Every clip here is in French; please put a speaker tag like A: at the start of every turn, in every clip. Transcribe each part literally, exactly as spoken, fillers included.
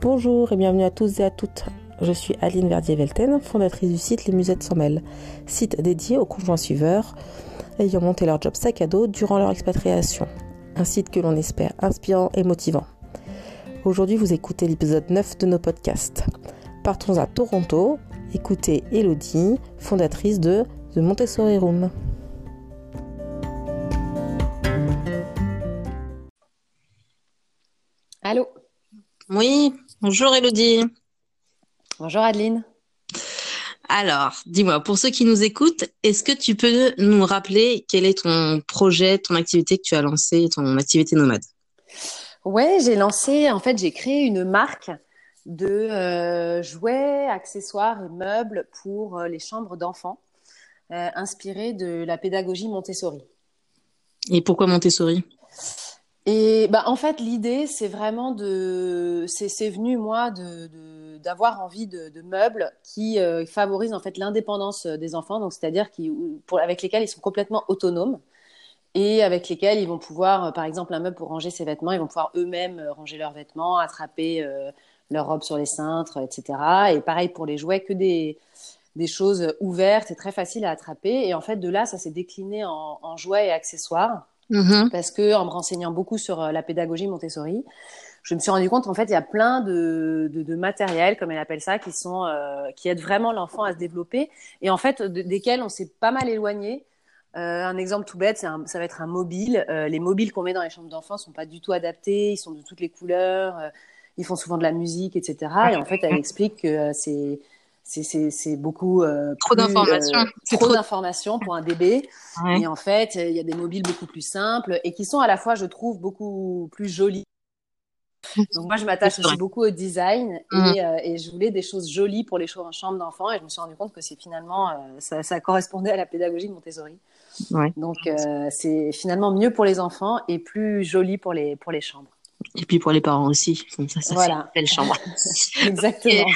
A: Bonjour et bienvenue à tous et à toutes. Je suis Aline Verdier-Velten, fondatrice du site Les Musettes s'en mêlent, site dédié aux conjoints suiveurs ayant monté leur job sac à dos durant leur expatriation. Un site que l'on espère inspirant et motivant. Aujourd'hui, vous écoutez l'épisode neuf de nos podcasts. Partons à Toronto, écoutez Elodie, fondatrice de The Montessori Room.
B: Allô.
C: Oui, bonjour Elodie.
B: Bonjour Adeline.
C: Alors, dis-moi, pour ceux qui nous écoutent, est-ce que tu peux nous rappeler quel est ton projet, ton activité que tu as lancée, ton activité nomade?
B: Ouais, j'ai lancé, en fait, j'ai créé une marque de euh, jouets, accessoires et meubles pour euh, les chambres d'enfants, euh, inspirés de la pédagogie Montessori.
C: Et pourquoi Montessori?
B: Et bah, en fait, l'idée, c'est vraiment de, c'est, c'est venu moi de, de- d'avoir envie de, de meubles qui euh, favorisent en fait l'indépendance des enfants, donc c'est-à-dire qui, pour, avec lesquels ils sont complètement autonomes. Et avec lesquels ils vont pouvoir, euh, par exemple, un meuble pour ranger ses vêtements, ils vont pouvoir eux-mêmes euh, ranger leurs vêtements, attraper euh, leurs robes sur les cintres, et cetera. Et pareil pour les jouets, que des, des choses ouvertes et très faciles à attraper. Et en fait, de là, ça s'est décliné en, en jouets et accessoires.
C: Mhm.
B: Parce que, en me renseignant beaucoup sur euh, la pédagogie Montessori, je me suis rendu compte qu'en fait, il y a plein de, de, de matériel, comme elle appelle ça, qui sont, euh, qui aident vraiment l'enfant à se développer et en fait, de, desquels on s'est pas mal éloigné. Euh, un exemple tout bête, c'est un, ça va être un mobile. Euh, les mobiles qu'on met dans les chambres d'enfants sont pas du tout adaptés, ils sont de toutes les couleurs, euh, ils font souvent de la musique, et cetera. Et en fait, elle explique que euh, c'est c'est, c'est, c'est beaucoup euh,
C: Trop
B: plus euh,
C: d'informations. C'est
B: trop
C: trop.
B: d'informations pour un bébé.
C: Ouais.
B: Et en fait, il y a des mobiles beaucoup plus simples et qui sont à la fois, je trouve, beaucoup plus jolis. Donc moi, je
C: Oui,
B: m'attache
C: c'est
B: aussi
C: vrai.
B: beaucoup au design
C: Mhm.
B: et, euh, et je voulais des choses jolies pour les chambres d'enfants et je me suis rendu compte que c'est finalement euh, ça, ça correspondait à la pédagogie de Montessori.
C: Ouais.
B: Donc euh, c'est finalement mieux pour les enfants et plus joli pour les pour les chambres.
C: Et puis pour les parents aussi, comme ça, ça fait une
B: Voilà,
C: belle chambre. Ok.
B: exactement.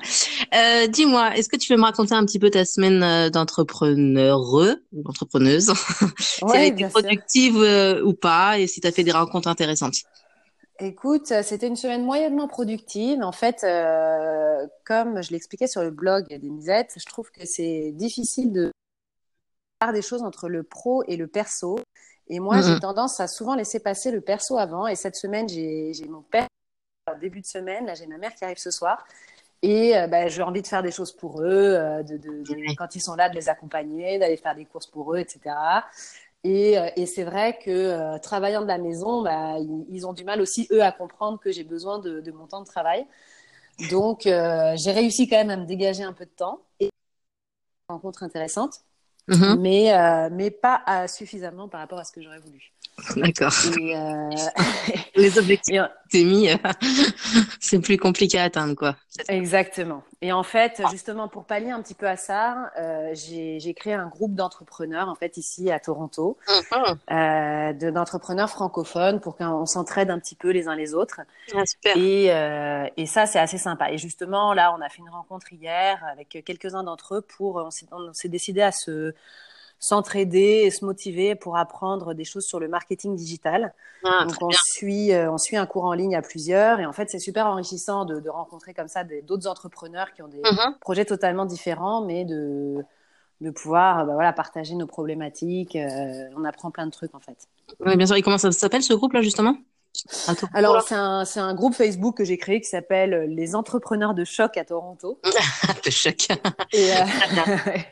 C: Euh, dis-moi, est-ce que tu peux me raconter un petit peu ta semaine euh, d'entrepreneur ou d'entrepreneuse? Si elle a
B: Ouais,
C: été
B: bien sûr.
C: productive euh, ou pas, et si tu as fait des rencontres intéressantes.
B: Écoute, euh, c'était une semaine moyennement productive. En fait, euh, comme je l'expliquais sur le blog des Musettes, je trouve que c'est difficile de faire des choses entre le pro et le perso. Et moi, j'ai
C: Mhm.
B: tendance à souvent laisser passer le perso avant. Et cette semaine, j'ai, j'ai mon père en début de semaine. Là, j'ai ma mère qui arrive ce soir. Et euh, bah, j'ai envie de faire des choses pour eux, euh, de, de, de,
C: Ouais.
B: quand ils sont là, de les accompagner, d'aller faire des courses pour eux, et cetera. Et, euh, et c'est vrai que euh, travaillant de la maison, bah, ils, ils ont du mal aussi, eux, à comprendre que j'ai besoin de, de mon temps de travail. Donc, euh, j'ai réussi quand même à me dégager un peu de temps et une rencontre intéressante,
C: Mhm.
B: mais, euh, mais pas à, suffisamment par rapport à ce que j'aurais voulu.
C: D'accord.
B: Et, euh,
C: Les objectifs
B: et,
C: que t'es mis, euh, c'est plus compliqué à atteindre, quoi. C'est ça.
B: exactement. Et en fait, justement, pour pallier un petit peu à ça, euh, j'ai, j'ai créé un groupe d'entrepreneurs, en fait, ici à Toronto,
C: Mhm.
B: euh, de, d'entrepreneurs francophones pour qu'on s'entraide un petit peu les uns les autres.
C: Ah, super.
B: Et, euh, et ça, c'est assez sympa. Et justement, là, on a fait une rencontre hier avec quelques-uns d'entre eux pour, on s'est, on s'est décidé à se, s'entraider et se motiver pour apprendre des choses sur le marketing digital.
C: Ah, très
B: Donc, on
C: bien.
B: suit, euh, on suit un cours en ligne à plusieurs. Et en fait, c'est super enrichissant de, de rencontrer comme ça des, d'autres entrepreneurs qui ont des
C: Mhm.
B: projets totalement différents, mais de, de pouvoir bah, voilà, partager nos problématiques. Euh, on apprend plein de trucs, en fait.
C: Oui, bien sûr. Et comment ça s'appelle ce groupe-là, justement? À Toronto,
B: Alors,
C: là?
B: c'est un, c'est un groupe Facebook que j'ai créé qui s'appelle Les Entrepreneurs de Choc à Toronto.
C: Le choc.
B: Et, euh,
C: Très bien.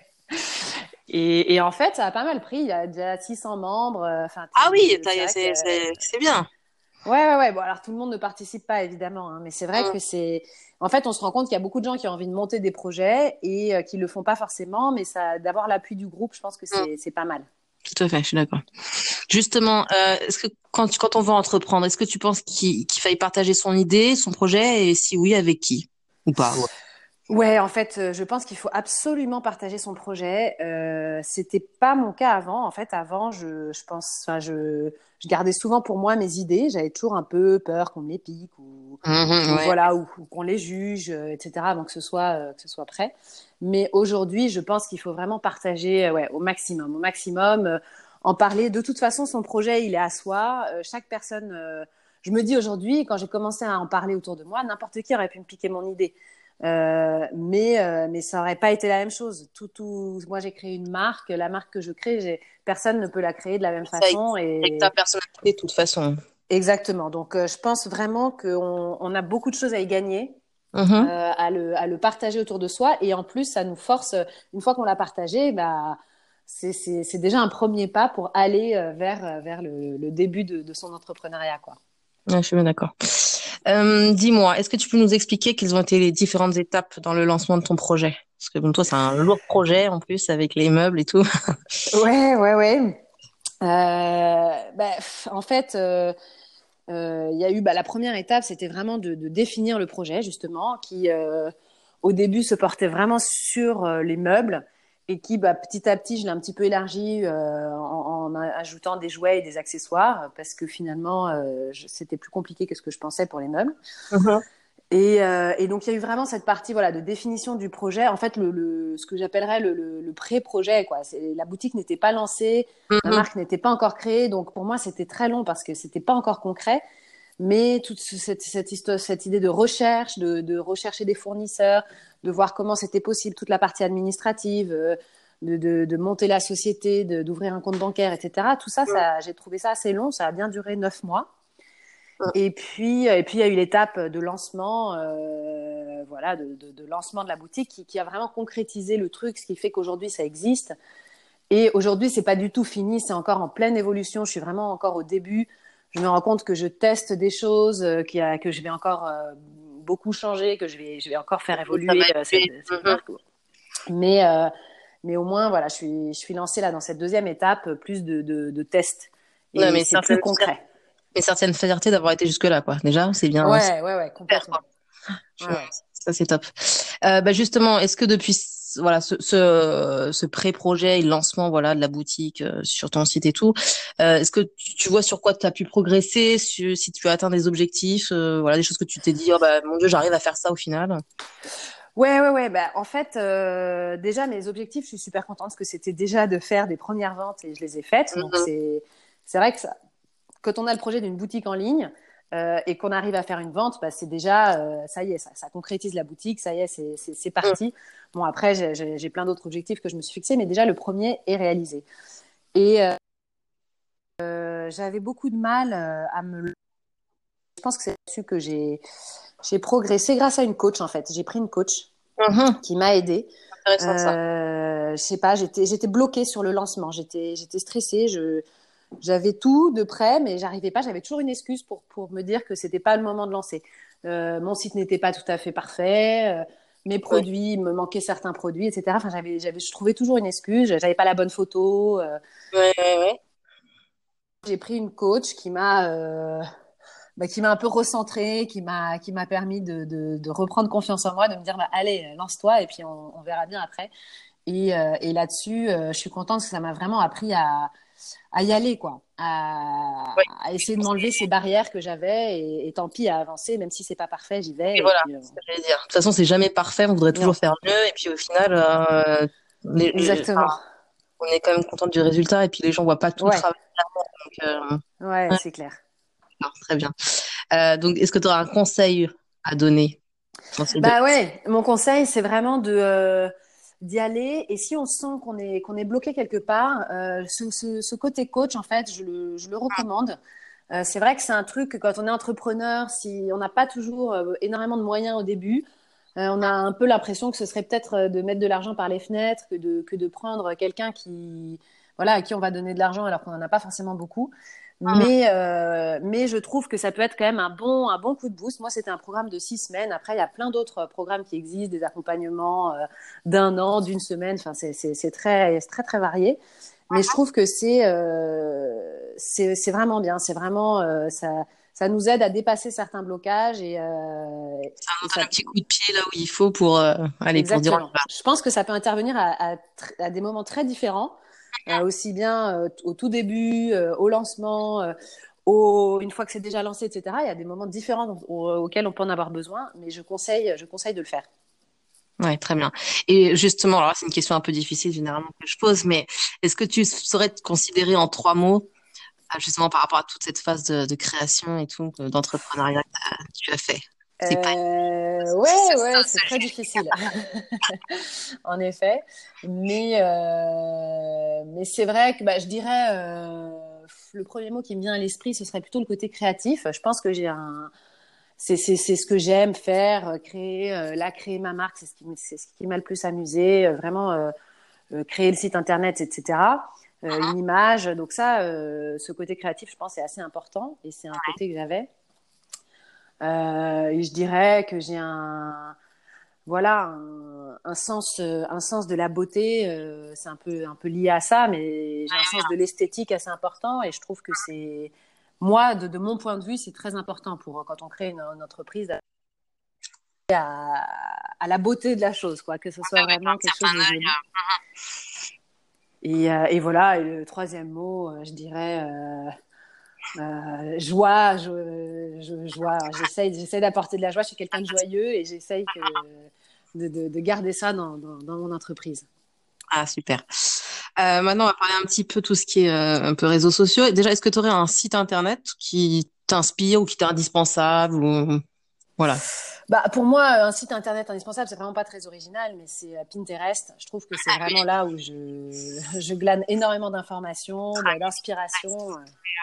B: et, et en fait, ça a pas mal pris. Il y a déjà six cents membres. euh, Enfin,
C: Ah
B: c'est,
C: oui,
B: c'est, c'est
C: t'as-
B: vrai que
C: c'est c'est- c'est bien.
B: ouais, ouais, ouais. Bon, alors tout le monde ne participe pas évidemment, hein, mais c'est vrai
C: Mhm.
B: que c'est. En fait, on se rend compte qu'il y a beaucoup de gens qui ont envie de monter des projets et euh, qui le font pas forcément, mais ça, d'avoir l'appui du groupe, je pense que
C: Mhm.
B: c'est, c'est pas mal.
C: Tout à fait, je suis d'accord. Justement, euh, est-ce que quand, tu- quand on veut entreprendre, est-ce que tu penses qu'il qu'il faille partager son idée, son projet, et si oui, avec qui? Ou pas? Ouais.
B: Ouais, en fait, euh, je pense qu'il faut absolument partager son projet. Euh, c'était pas mon cas avant. En fait, avant, je, je pense, enfin, je, je gardais souvent pour moi mes idées. J'avais toujours un peu peur qu'on me les pique ou,
C: Mhm,
B: ou
C: ouais.
B: voilà, ou, ou qu'on les juge, euh, et cetera, avant que ce soit, euh, que ce soit prêt. Mais aujourd'hui, je pense qu'il faut vraiment partager, euh, ouais, au maximum, au maximum, euh, en parler. De toute façon, son projet, il est à soi. Euh, chaque personne. Euh, je me dis aujourd'hui, quand j'ai commencé à en parler autour de moi, n'importe qui aurait pu me piquer mon idée. Euh, mais, euh, mais ça n'aurait pas été la même chose. Tout, tout... Moi, j'ai créé une marque. La marque que je crée, j'ai... personne ne peut la créer de la même
C: Ça,
B: façon.
C: avec ta
B: Et...
C: personnalité, de toute façon.
B: Exactement. Donc, euh, je pense vraiment qu'on on a beaucoup de choses à y gagner,
C: Mhm.
B: euh, à, le, à le partager autour de soi. Et en plus, ça nous force, une fois qu'on l'a partagé, bah, c'est, c'est, c'est déjà un premier pas pour aller euh, vers, euh, vers le, le début de, de son entrepreneuriat, quoi.
C: Ouais, je suis bien d'accord. Euh, dis-moi, est-ce que tu peux nous expliquer quelles ont été les différentes étapes dans le lancement de ton projet? Parce que bon, toi, c'est un lourd projet en plus avec les meubles et tout.
B: Ouais, ouais, ouais. Euh, bah, pff, en fait, euh, euh, il y a eu bah, la première étape, c'était vraiment de, de définir le projet, justement, qui euh, au début se portait vraiment sur euh, les meubles et qui, bah, petit à petit, je l'ai un petit peu élargi euh, en, en ajoutant des jouets et des accessoires parce que finalement, euh, je- c'était plus compliqué que ce que je pensais pour les meubles.
C: Mhm.
B: Et, euh, et donc, il y a eu vraiment cette partie voilà, de définition du projet. En fait, le, le, ce que j'appellerais le, le, le pré-projet, quoi. C'est, la boutique n'était pas lancée, ma
C: Mhm.
B: marque n'était pas encore créée. Donc, pour moi, c'était très long parce que c'était pas encore concret. Mais toute cette, cette, histoire, cette idée de recherche, de, de rechercher des fournisseurs, de voir comment c'était possible, toute la partie administrative, euh, de, de, de monter la société, de, d'ouvrir un compte bancaire, et cetera. Tout ça, ça, j'ai trouvé ça assez long. Ça a bien duré neuf mois. Et puis, et puis il y a eu l'étape de lancement, euh, voilà, de, de, de lancement de la boutique qui, qui a vraiment concrétisé le truc, ce qui fait qu'aujourd'hui ça existe. Et aujourd'hui, c'est pas du tout fini, c'est encore en pleine évolution. Je suis vraiment encore au début. Je me rends compte que je teste des choses, euh, qu'il y a, que je vais encore euh, beaucoup changer, que je vais, je vais encore faire
C: Ça
B: évoluer
C: va
B: euh, cette,
C: évoluer.
B: cette
C: Mhm.
B: marque. Mais, euh, mais au moins, voilà, je suis, je suis lancée là dans cette deuxième étape, plus de, de, de tests.
C: Non,
B: Et
C: mais
B: c'est plus
C: certaines,
B: concret.
C: mais certaines fierté d'avoir été jusque-là, quoi. Déjà, c'est bien, c'est
B: Ouais, ouais, ouais,
C: super, quoi.
B: complètement. Ouais,
C: Je-
B: ouais.
C: Ça, c'est top. Euh, bah justement, est-ce que depuis ce- voilà ce ce, ce pré-projet et le lancement voilà de la boutique euh, sur ton site et tout, euh, est-ce que tu, tu vois sur quoi tu as pu progresser, si, si tu as atteint des objectifs, euh, voilà des choses que tu t'es dit, oh, bah mon Dieu, j'arrive à faire ça au final.
B: Ouais, ouais, ouais. Bah, en fait, euh, déjà, mes objectifs, je suis super contente parce que c'était déjà de faire des premières ventes et je les ai faites. Donc,
C: Mhm.
B: c'est, c'est vrai que ça, quand on a le projet d'une boutique en ligne euh, et qu'on arrive à faire une vente, bah, c'est déjà, euh, ça y est, ça, ça concrétise la boutique, ça y est, c'est, c'est, c'est
C: Mhm.
B: parti. Bon, après, j'ai, j'ai, j'ai plein d'autres objectifs que je me suis fixés, mais déjà, le premier est réalisé. Et euh, euh, j'avais beaucoup de mal euh, à me. Je pense que c'est là-dessus que j'ai, j'ai progressé grâce à une coach, en fait. J'ai pris une coach
C: Mhm.
B: qui m'a aidée.
C: Intéressant ça.
B: Euh, je sais pas, j'étais, j'étais bloquée sur le lancement. J'étais, j'étais stressée. Je, j'avais tout de prêt, mais j'arrivais pas. J'avais toujours une excuse pour, pour me dire que c'était pas le moment de lancer. Euh, mon site n'était pas tout à fait parfait. Euh, mes
C: Ouais.
B: produits, il me manquait certains produits, et cetera. Enfin, j'avais, j'avais, je trouvais toujours une excuse. J'avais pas la bonne photo. Euh,
C: Ouais, ouais, ouais.
B: j'ai pris une coach qui m'a, euh, bah, qui m'a un peu recentrée, qui m'a, qui m'a permis de, de, de reprendre confiance en moi, de me dire, bah, allez, lance-toi, et puis on, on verra bien après. Et, euh, et là-dessus, euh, je suis contente parce que ça m'a vraiment appris à, à y aller, quoi, à,
C: Ouais.
B: à essayer de m'enlever ces barrières que j'avais et, et tant pis à avancer, même si c'est pas parfait, j'y
C: Et
B: vais. Et
C: voilà,
B: puis, euh,
C: c'est ce que j'allais dire. De toute façon, c'est jamais parfait, on voudrait toujours
B: non,
C: faire mieux, et puis au final, euh, les- les- enfin,
B: exactement.
C: on est quand même content du résultat, et puis les gens voient pas tout le
B: Ouais,
C: travail derrière, donc
B: ouais,
C: euh,
B: c'est clair.
C: non, très bien. Euh, donc, est-ce que tu auras un conseil à donner dans ces
B: Bah
C: domaines?
B: ouais, mon conseil, c'est vraiment de euh, d'y aller. Et si on sent qu'on est qu'on est bloqué quelque part, euh, ce, ce, ce côté coach, en fait, je le, je le recommande. Euh, c'est vrai que c'est un truc que quand on est entrepreneur, si on n'a pas toujours euh, énormément de moyens au début, euh, on a un peu l'impression que ce serait peut-être euh, de mettre de l'argent par les fenêtres que de que de prendre quelqu'un qui voilà à qui on va donner de l'argent alors qu'on n'en a pas forcément beaucoup.
C: Mhm.
B: Mais, euh, mais je trouve que ça peut être quand même un bon, un bon coup de boost. Moi, c'était un programme de six semaines. Après, il y a plein d'autres programmes qui existent, des accompagnements euh, d'un an, d'une semaine. Enfin, c'est, c'est, c'est très, c'est très, très varié. Mais je trouve que c'est, euh, c'est, c'est vraiment bien. C'est vraiment, euh, ça, ça nous aide à dépasser certains blocages et, euh,
C: Ça
B: et
C: nous donne
B: ça,
C: un petit coup de pied là où il faut pour, euh, aller, pour dire on y
B: exactement.
C: va.
B: Je pense que ça peut intervenir à, à, tr- à des moments très différents, euh, aussi bien euh, au tout début, euh, au lancement, euh, au, une fois que c'est déjà lancé, et cetera. Il y a des moments différents dont- au- auxquels on peut en avoir besoin, mais je conseille, je conseille de le faire.
C: Ouais, très bien. Et justement, alors là, c'est une question un peu difficile généralement que je pose, mais est-ce que tu saurais te considérer en trois mots Ah, justement, par rapport à toute cette phase de, de création et tout, euh, d'entrepreneuriat que t'as- tu as fait. C'est pas
B: Euh, ouais,
C: c'est
B: ouais,
C: ça,
B: c'est
C: c'est-
B: très difficile, en effet. Mais, euh, mais c'est vrai que bah, je dirais, euh, le premier mot qui me vient à l'esprit, ce serait plutôt le côté créatif. Je pense que j'ai un, c'est, c'est, c'est ce que j'aime faire, euh, créer, euh, là, créer ma marque, c'est ce qui, m- c'est ce qui m'a le plus amusé, euh, vraiment euh, euh, créer le site internet, et cetera. Euh, une image, donc ça, euh, ce côté créatif, je pense, c'est assez important et c'est un côté que j'avais. Euh, et je dirais que j'ai un, voilà, un, un sens, euh, un sens de la beauté. Euh, c'est un peu, un peu lié à ça, mais j'ai un sens de l'esthétique assez important et je trouve que c'est, moi, de, de mon point de vue, c'est très important pour quand on crée une, une entreprise à, à la beauté de la chose, quoi, que ce soit
C: avec un
B: vraiment quelque chose
C: certain
B: de
C: œil.
B: joli. Et, euh, et voilà. Et le troisième mot, euh, je dirais. Euh, Euh, joie, je, je, joie. J'essaye, j'essaye d'apporter de la joie. Je suis quelqu'un de joyeux et j'essaye que, de, de, de garder ça dans, dans, dans mon entreprise.
C: Ah, super. Euh, maintenant, on va parler un petit peu tout ce qui est euh, un peu réseaux sociaux. Et déjà, est-ce que tu aurais un site internet qui t'inspire ou qui t'est indispensable ou... Voilà.
B: Bah, pour moi, un site internet indispensable, c'est vraiment pas très original, mais c'est euh, Pinterest. Je trouve que c'est vraiment là où je, je glane énormément d'informations, de- d'inspiration.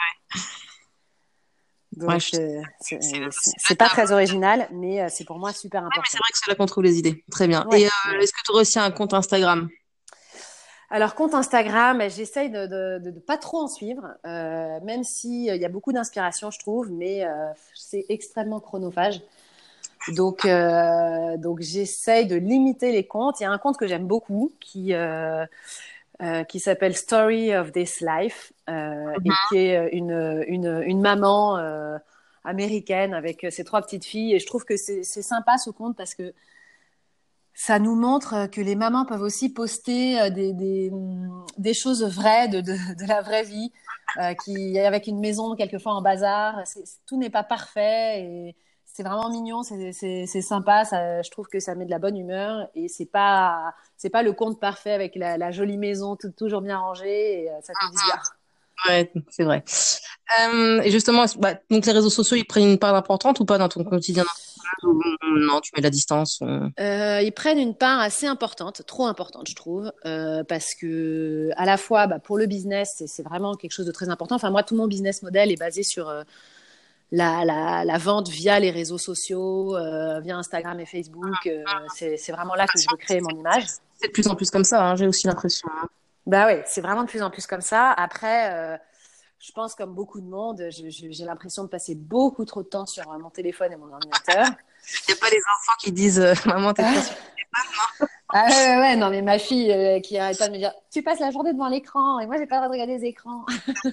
C: Ouais,
B: Donc,
C: je-
B: euh, c'est
C: c'est
B: c'est-
C: c'est le
B: c'est pas
C: top.
B: très original, mais euh, c'est pour moi super
C: Ouais, mais c'est
B: important.
C: vrai que c'est là qu'on trouve les idées. Très bien. Et
B: Ouais,
C: euh,
B: ouais.
C: est-ce que tu aurais aussi un compte Instagram?
B: Alors, compte Instagram, j'essaye de, de, de, de pas trop en suivre, euh, même si euh, il y a beaucoup d'inspiration, je trouve, mais euh, c'est extrêmement chronophage. Donc, euh, donc j'essaye de limiter les comptes. Il y a un compte que j'aime beaucoup qui euh, euh, qui s'appelle Story of This Life euh, et qui est une une, une maman euh, américaine avec ses trois petites filles. Et je trouve que c'est c'est sympa ce compte parce que ça nous montre que les mamans peuvent aussi poster euh, des, des, des choses vraies de, de, de la vraie vie, euh, qui, avec une maison quelquefois en bazar. C'est, tout n'est pas parfait et c'est vraiment mignon, c'est, c'est, c'est sympa. Ça, je trouve que ça met de la bonne humeur et c'est pas, c'est pas le conte parfait avec la, la jolie maison tout, toujours bien rangée et euh, ça fait du bien.
C: Ouais, c'est vrai. Euh, et justement, est-ce- bah, donc les réseaux sociaux, ils prennent une part importante ou pas dans ton quotidien d'entrepreneuse ou non, tu mets la distance ou-
B: Euh, ils prennent une part assez importante, trop importante, je trouve, euh, parce que à la fois, bah, pour le business, c'est, c'est vraiment quelque chose de très important. Enfin, moi, tout mon business model est basé sur euh, la, la, la vente via les réseaux sociaux, euh, via Instagram et Facebook. Euh, c'est, c'est vraiment là que je veux créer mon image.
C: C'est de plus en plus comme ça, hein, j'ai aussi l'impression. Hein.
B: Bah ouais, c'est vraiment de plus en plus comme ça. Après, euh, je pense comme beaucoup de monde, je- je- j'ai l'impression de passer beaucoup trop de temps sur euh, mon téléphone et mon ordinateur.
C: Il n'y a pas les enfants qui disent euh, maman, t'es trop sur
B: Ah ouais, ouais, ouais, non, mais ma fille euh, qui arrête pas de me dire, tu passes la journée devant l'écran et moi j'ai pas le droit de regarder les écrans.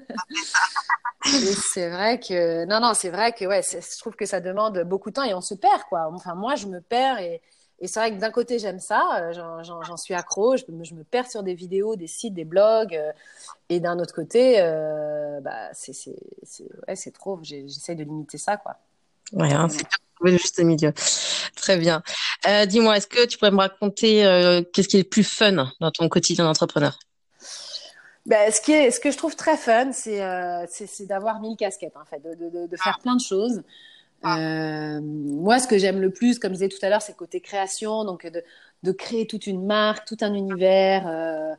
B: Et c'est vrai que, non, non, c'est vrai que, ouais, c'est- je trouve que ça demande beaucoup de temps et on se perd, quoi. Enfin, moi, je me perds et, et c'est vrai que d'un côté, j'aime ça, euh, j'en, j'en, j'en suis accro, je, me- je me perds sur des vidéos, des sites, des blogs, euh, et d'un autre côté, euh, bah, c'est, c'est, c'est, ouais, c'est trop, j'ai- j'essaye de limiter ça, quoi.
C: Ouais, hein,
B: Mais
C: c'est
B: bon.
C: bien de trouver le juste milieu. Très bien. Euh, dis-moi, est-ce que tu pourrais me raconter euh, qu'est-ce qui est le plus fun dans ton quotidien d'entrepreneur?
B: Ben, ce qui est, ce que je trouve très fun, c'est, euh, c'est, c'est d'avoir mille casquettes, en fait, de, de, de, de faire plein de choses. Euh, moi, ce que j'aime le plus, comme je disais tout à l'heure, c'est le côté création, donc de, de créer toute une marque, tout un univers, euh,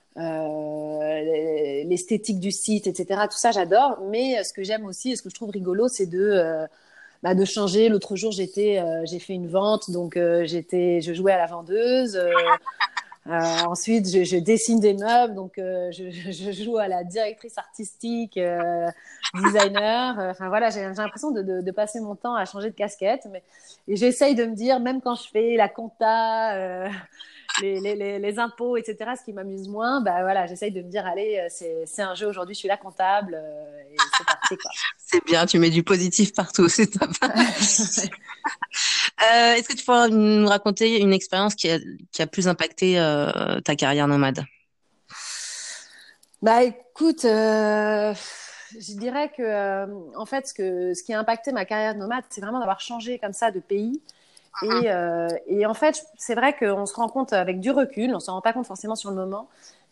B: euh, l'esthétique du site, et cetera. Tout ça, j'adore. Mais euh, ce que j'aime aussi et ce que je trouve rigolo, c'est de, euh, bah, de changer. L'autre jour, j'étais, euh, j'ai fait une vente, donc euh, j'étais, je jouais à la vendeuse. Euh, euh, ensuite, je, je dessine des meubles, donc euh, je, je joue à la directrice artistique, euh, designer. Euh, Enfin voilà, j'ai j'ai l'impression de, de, de passer mon temps à changer de casquette, mais et j'essaye de me dire, même quand je fais la compta, euh, les, les, les, les impôts, et cetera, ce qui m'amuse moins, bah voilà, j'essaye de me dire, allez, euh, c'est c'est un jeu aujourd'hui, je suis la comptable euh, et c'est parti quoi.
C: C'est bien, tu mets du positif partout, c'est top. Euh, est-ce que tu pourrais nous raconter une expérience qui a, qui a plus impacté euh, ta carrière nomade?
B: Bah écoute, euh, je dirais que euh, en fait ce que ce qui a impacté ma carrière de nomade, c'est vraiment d'avoir changé comme ça de pays. Et, euh, et en fait, c'est vrai qu'on se rend compte avec du recul, on s'en rend pas compte forcément sur le moment,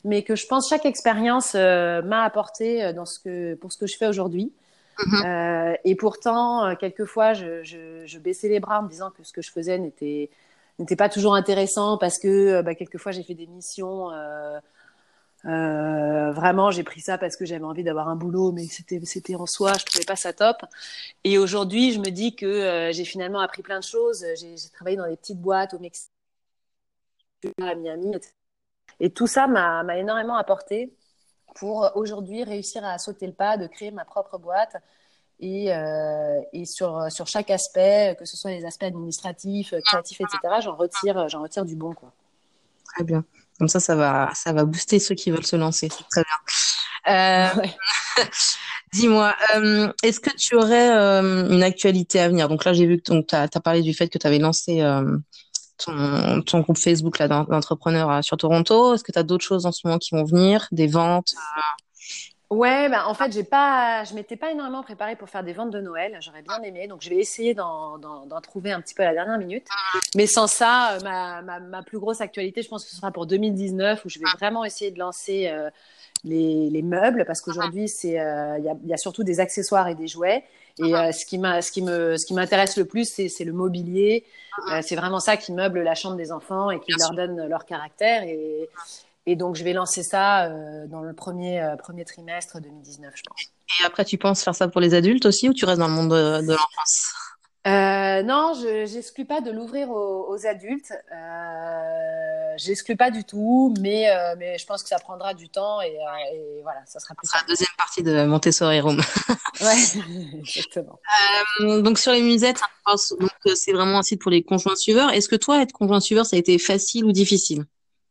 B: mais que je pense chaque expérience euh, m'a apporté dans ce que, pour ce que je fais aujourd'hui.
C: Mhm.
B: Euh, et pourtant, euh, quelquefois, je, je, je baissais les bras en me disant que ce que je faisais n'était, n'était pas toujours intéressant parce que euh, bah, quelquefois, j'ai fait des missions. Euh, euh, vraiment, j'ai pris ça parce que j'avais envie d'avoir un boulot, mais c'était, c'était en soi, je trouvais pas ça top. Et aujourd'hui, je me dis que euh, j'ai finalement appris plein de choses. J'ai, j'ai travaillé dans des petites boîtes au Mexique, à Miami, et cetera. Et tout ça m'a, m'a énormément apporté pour aujourd'hui réussir à sauter le pas de créer ma propre boîte et, euh, et sur, sur chaque aspect, que ce soit les aspects administratifs, créatifs, et cetera, j'en retire, j'en retire du bon, quoi.
C: Très bien. Comme ça, ça va, ça va booster ceux qui veulent se lancer. C'est très bien. Euh,
B: Ouais.
C: dis-moi, euh, est-ce que tu aurais euh, une actualité à venir? Donc là, j'ai vu que tu as parlé du fait que tu avais lancé euh, ton, ton groupe Facebook là, d'en- d'entrepreneurs euh, sur Toronto. Est-ce que tu as d'autres choses en ce moment qui vont venir? Des ventes?
B: Ouais, bah, en fait, j'ai pas, je m'étais pas énormément préparée pour faire des ventes de Noël. J'aurais bien aimé, donc je vais essayer d'en, d'en, d'en trouver un petit peu à la dernière minute. Mais sans ça, euh, ma, ma, ma plus grosse actualité, je pense que ce sera pour deux mille dix-neuf, où je vais vraiment essayer de lancer euh, les, les meubles, parce qu'aujourd'hui, c'est, euh, il y a, il y a surtout des accessoires et des jouets. Et euh, ce qui m'a, ce qui me, ce qui m'intéresse le plus, c'est, c'est le mobilier. Euh, c'est vraiment ça qui meuble la chambre des enfants et qui
C: Bien
B: leur
C: sûr.
B: donne leur caractère. Et et donc, je vais lancer ça euh, dans le premier, euh, premier trimestre deux mille dix-neuf, je pense.
C: Et après, tu penses faire ça pour les adultes aussi ou tu restes dans le monde de, de l'enfance?
B: Euh, non, je j'exclus pas de l'ouvrir aux, aux adultes. Euh, j'exclus pas du tout, mais, euh, mais je pense que ça prendra du temps et, euh, et voilà, ça sera plus
C: C'est la
B: certain.
C: deuxième partie de Montessori Room.
B: Ouais, exactement.
C: Euh, donc sur les musettes, ça passe- donc euh, c'est vraiment un site pour les conjoints suiveurs. Est-ce que toi, être conjoint suiveur, ça a été facile ou difficile?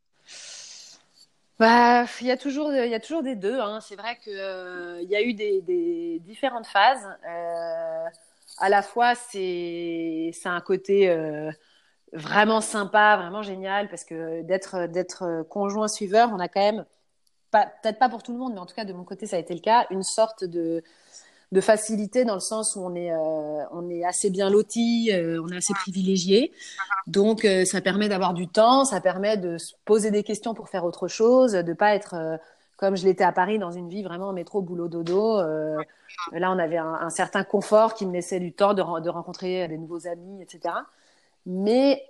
B: Bah, il y a toujours, il y a toujours des deux, hein. C'est vrai que euh, il y a eu des, des différentes phases. Euh, à la fois, c'est, c'est un côté euh, vraiment sympa, vraiment génial, parce que d'être d'être conjoint suiveur, on a quand même, pas, peut-être pas pour tout le monde, mais en tout cas de mon côté ça a été le cas, une sorte de, de facilité dans le sens où on est, euh, on est assez bien loti, euh, on est assez privilégié, donc euh, ça permet d'avoir du temps, ça permet de se poser des questions pour faire autre chose, de pas être euh, comme je l'étais à Paris dans une vie vraiment métro boulot dodo. Euh, là on avait un, un certain confort qui me laissait du temps de, de rencontrer des nouveaux amis, et cetera. Mais,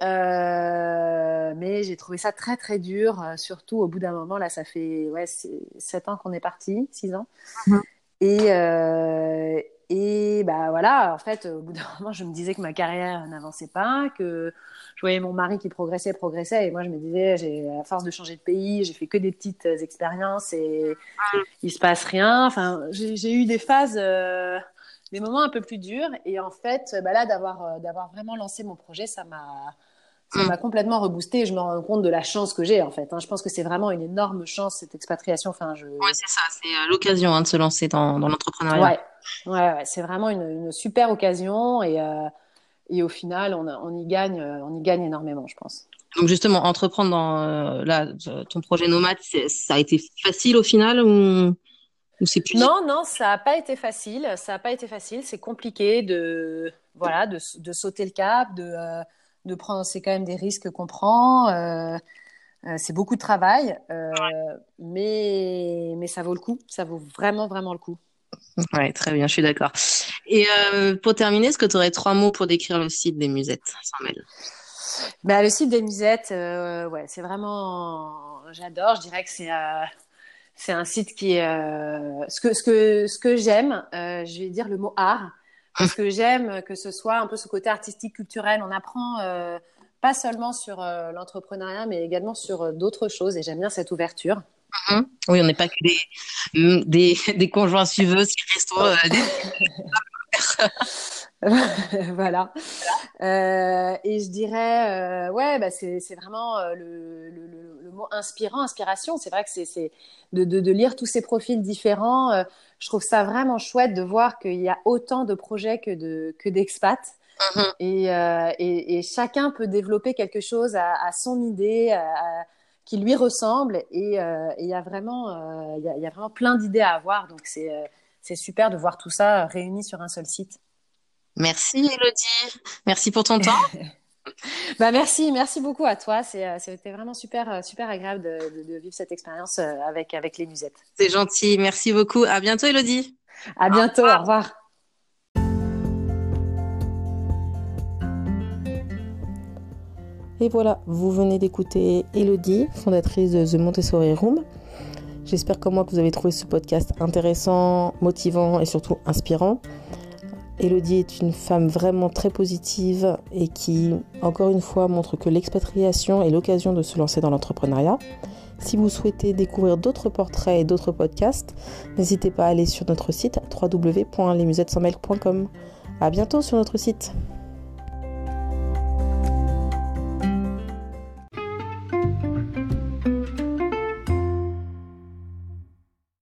B: euh, mais j'ai trouvé ça très très dur, euh, surtout au bout d'un moment. Là, ça fait ouais, sept ans qu'on est parti, six ans.
C: Mhm.
B: Et, euh, et bah voilà, en fait, au bout d'un moment, je me disais que ma carrière n'avançait pas, que je voyais mon mari qui progressait, progressait. Et moi, je me disais, j'ai, à force de changer de pays, j'ai fait que des petites expériences et il se passe rien. Enfin, j'ai, j'ai eu des phases. Euh, des moments un peu plus durs. Et en fait, bah là, d'avoir, euh, d'avoir vraiment lancé mon projet, ça m'a, ça
C: Mm.
B: m'a complètement reboosté. Je me rends compte de la chance que j'ai, en fait, hein. Je pense que c'est vraiment une énorme chance, cette expatriation. Enfin, je...
C: Ouais, c'est ça, c'est euh, l'occasion hein, de se lancer dans, dans l'entrepreneuriat.
B: Ouais, ouais, ouais, c'est vraiment une, une super occasion. Et, euh, et au final, on, a- on y gagne, euh, on y gagne énormément, je pense.
C: Donc justement, entreprendre dans euh, là, ton projet nomade, c'est- ça a été facile au final ou, ou c'est plus difficile?
B: Non, non, ça n'a pas été facile. Ça n'a pas été facile. C'est compliqué de, voilà, de, de sauter le cap, de, euh, de prendre. C'est quand même des risques qu'on prend. Euh, Euh, c'est beaucoup de travail, euh, mais, mais ça vaut le coup. Ça vaut vraiment, vraiment le coup.
C: Ouais, très bien, je suis d'accord. Et euh, pour terminer, est-ce que tu aurais trois mots pour décrire le site des Musettes sans mêle?
B: Bah, le site des Musettes, euh, ouais, c'est vraiment. J'adore. Je dirais que c'est euh, c'est un site qui est. Euh, ce que, ce que, ce que j'aime, euh, je vais dire le mot art, parce que j'aime que ce soit un peu ce côté artistique, culturel. On apprend euh, pas seulement sur euh, l'entrepreneuriat, mais également sur euh, d'autres choses, et j'aime bien cette ouverture.
C: Mhm. Oui, on n'est pas que des, mm, des, des conjoints suiveuses qui restent euh, des...
B: Voilà. Euh, et je dirais, euh, ouais, bah c'est, c'est vraiment euh, le, le, le, le mot inspirant, inspiration. C'est vrai que c'est, c'est de, de, de lire tous ces profils différents. Euh, je trouve ça vraiment chouette de voir qu'il y a autant de projets que, de, que d'expats.
C: Mhm.
B: Et, euh, et, et chacun peut développer quelque chose à, à son idée, à, à- qui lui ressemble. Et euh, et il y a vraiment, euh, il y a, il y a vraiment plein d'idées à avoir. Donc c'est, euh, c'est super de voir tout ça réuni sur un seul site.
C: Merci Elodie, merci pour ton temps.
B: Bah merci, merci beaucoup à toi. C'est, euh, c'était vraiment super, euh, super agréable de, de- de vivre cette expérience euh, avec, avec les musettes.
C: C'est gentil. Merci beaucoup. À bientôt, Elodie.
B: À bientôt, au revoir.
A: Et voilà, vous venez d'écouter Elodie, fondatrice de The Montessori Room. J'espère comme moi que vous avez trouvé ce podcast intéressant, motivant et surtout inspirant. Elodie est une femme vraiment très positive et qui, encore une fois, montre que l'expatriation est l'occasion de se lancer dans l'entrepreneuriat. Si vous souhaitez découvrir d'autres portraits et d'autres podcasts, n'hésitez pas à aller sur notre site w w w point les musettes sans mail point com. À bientôt sur notre site.